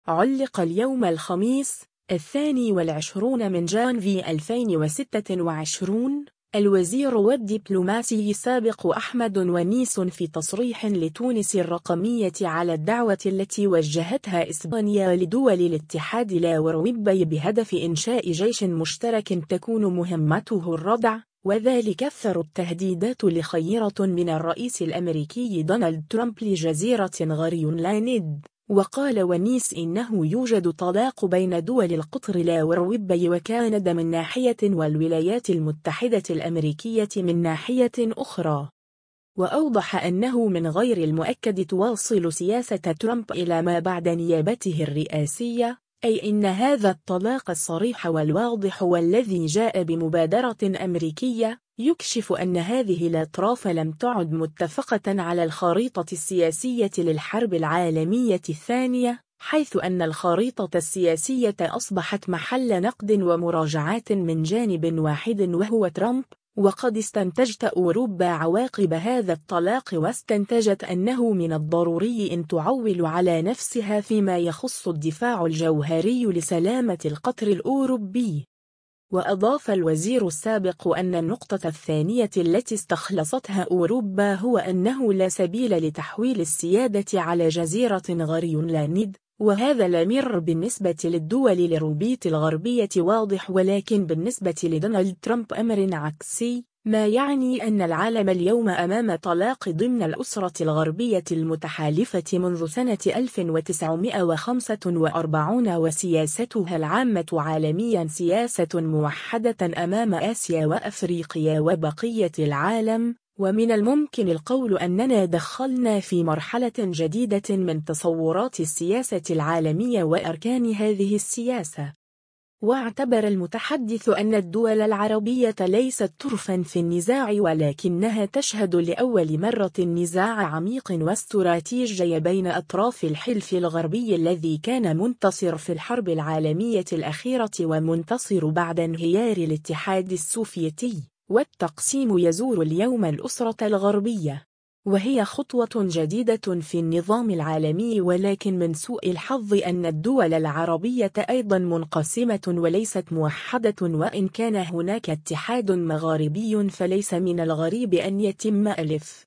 علق اليوم الخميس 22 من جانفي 2026 الوزير والدبلوماسي السابق أحمد ونيس في تصريح لتونس الرقمية على الدعوة التي وجهتها إسبانيا لدول الاتحاد الأوروبي بهدف إنشاء جيش مشترك تكون مهمته الردع، وذلك أثر التهديدات لخيرة من الرئيس الأمريكي دونالد ترامب لجزيرة غرينلاند. وقال ونيس إنه يوجد تلاق بين دول القطر الأوروبي وكندا من ناحية والولايات المتحدة الأمريكية من ناحية أخرى. وأوضح أنه من غير المؤكد تواصل سياسة ترامب إلى ما بعد نيابته الرئاسية، أي إن هذا التلاق الصريح والواضح والذي جاء بمبادرة أمريكية يكشف أن هذه الأطراف لم تعد متفقة على الخريطة السياسية للحرب العالمية الثانية، حيث أن الخريطة السياسية أصبحت محل نقد ومراجعات من جانب واحد وهو ترامب. وقد استنتجت أوروبا عواقب هذا الطلاق واستنتجت أنه من الضروري أن تعول على نفسها فيما يخص الدفاع الجوهري لسلامة القطر الأوروبي. وأضاف الوزير السابق أن النقطة الثانية التي استخلصتها أوروبا هو أنه لا سبيل لتحويل السيادة على جزيرة غرينلاند، وهذا الأمر بالنسبة للدول الأوروبية الغربية واضح، ولكن بالنسبة لدونالد ترامب أمر عكسي، ما يعني أن العالم اليوم أمام طلاق ضمن الأسرة الغربية المتحالفة منذ سنة 1945 وسياستها العامة عالميا سياسة موحدة أمام آسيا وأفريقيا وبقية العالم. ومن الممكن القول أننا دخلنا في مرحلة جديدة من تصورات السياسة العالمية وأركان هذه السياسة. واعتبر المتحدث أن الدول العربية ليست طرفا في النزاع، ولكنها تشهد لأول مرة نزاع عميق واستراتيجي بين أطراف الحلف الغربي الذي كان منتصر في الحرب العالمية الأخيرة ومنتصر بعد انهيار الاتحاد السوفيتي. والتقسيم يزور اليوم الأسرة الغربية، وهي خطوة جديدة في النظام العالمي، ولكن من سوء الحظ أن الدول العربية أيضا منقسمة وليست موحدة، وإن كان هناك اتحاد مغاربي فليس من الغريب أن يتم